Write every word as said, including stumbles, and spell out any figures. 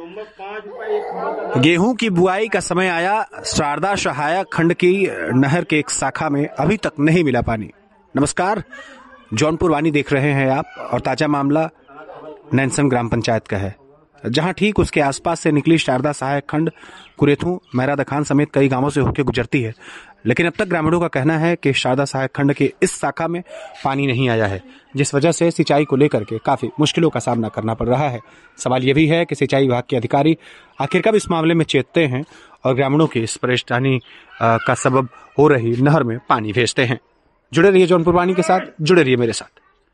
गेहूं की बुआई का समय आया, शारदा सहायक खंड की नहर के एक शाखा में अभी तक नहीं मिला पानी। नमस्कार, जौनपुर वाणी देख रहे हैं आप और ताजा मामला नैनसन ग्राम पंचायत का है, जहां ठीक उसके आसपास से निकली शारदा सहायक खंड कुरेथू, मैरा दखान समेत कई गांवों से होकर गुजरती है। लेकिन अब तक ग्रामीणों का कहना है कि शारदा सहायक खंड के इस शाखा में पानी नहीं आया है, जिस वजह से सिंचाई को लेकर के काफी मुश्किलों का सामना करना पड़ रहा है। सवाल यह भी है कि सिंचाई विभाग के अधिकारी आखिर कब इस मामले में चेतते हैं और ग्रामीणों की इस परेशानी का सबब हो रही नहर में पानी भेजते हैं। जुड़े रहिए जौनपुर वाणी के साथ, जुड़े रहिए मेरे साथ।